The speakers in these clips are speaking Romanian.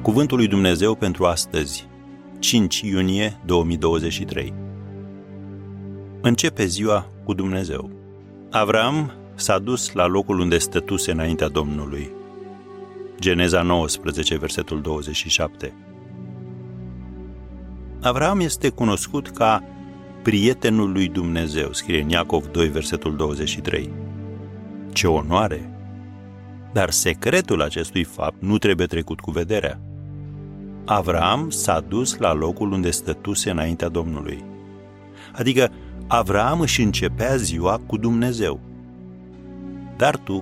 Cuvântul lui Dumnezeu pentru astăzi, 5 iunie 2023. Începe ziua cu Dumnezeu. Avram s-a dus la locul unde stătuse înaintea Domnului. Geneza 19, versetul 27. Avram este cunoscut ca prietenul lui Dumnezeu, scrie în Iacov 2, versetul 23. Ce onoare! Dar secretul acestui fapt nu trebuie trecut cu vederea. Avram s-a dus la locul unde stătuse înaintea Domnului. Adică Avram își începea ziua cu Dumnezeu. Dar tu,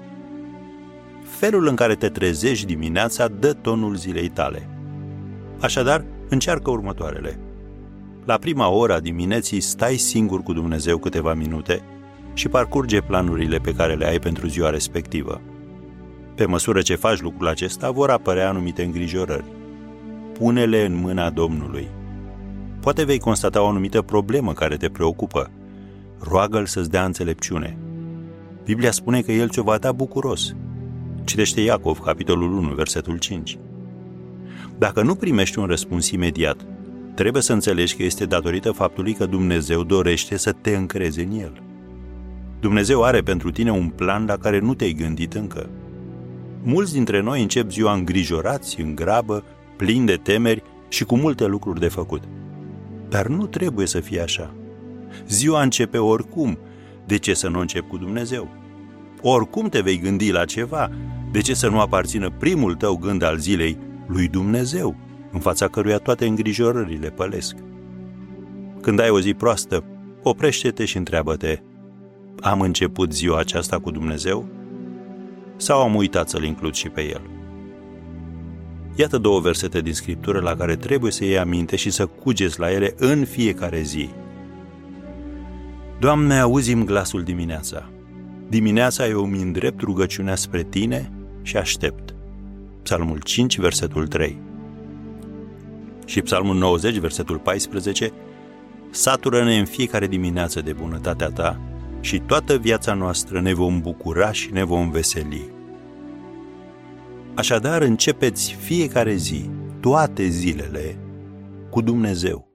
felul în care te trezești dimineața dă tonul zilei tale. Așadar, încearcă următoarele. La prima oră a dimineții stai singur cu Dumnezeu câteva minute și parcurge planurile pe care le ai pentru ziua respectivă. Pe măsură ce faci lucrul acesta, vor apărea anumite îngrijorări. Pune-le în mâna Domnului. Poate vei constata o anumită problemă care te preocupă. Roagă-L să-ți dea înțelepciune. Biblia spune că El ți-o va da bucuros. Citește Iacov, capitolul 1, versetul 5. Dacă nu primești un răspuns imediat, trebuie să înțelegi că este datorită faptului că Dumnezeu dorește să te încrezi în El. Dumnezeu are pentru tine un plan la care nu te-ai gândit încă. Mulți dintre noi încep ziua îngrijorați, în grabă, plini de temeri și cu multe lucruri de făcut. Dar nu trebuie să fie așa. Ziua începe oricum. De ce să nu începi cu Dumnezeu? Oricum te vei gândi la ceva. De ce să nu aparțină primul tău gând al zilei lui Dumnezeu, în fața căruia toate îngrijorările pălesc? Când ai o zi proastă, oprește-te și întreabă-te: am început ziua aceasta cu Dumnezeu? Sau am uitat să-L includ și pe El? Iată două versete din Scriptură la care trebuie să iei aminte și să cugeți la ele în fiecare zi. Doamne, auzi-mi glasul dimineața. Dimineața eu îmi îndrept rugăciunea spre Tine și aștept. Psalmul 5, versetul 3. Și Psalmul 90, versetul 14. Satură-ne în fiecare dimineață de bunătatea Ta și toată viața noastră ne vom bucura și ne vom veseli. Așadar, începeți fiecare zi, toate zilele, cu Dumnezeu.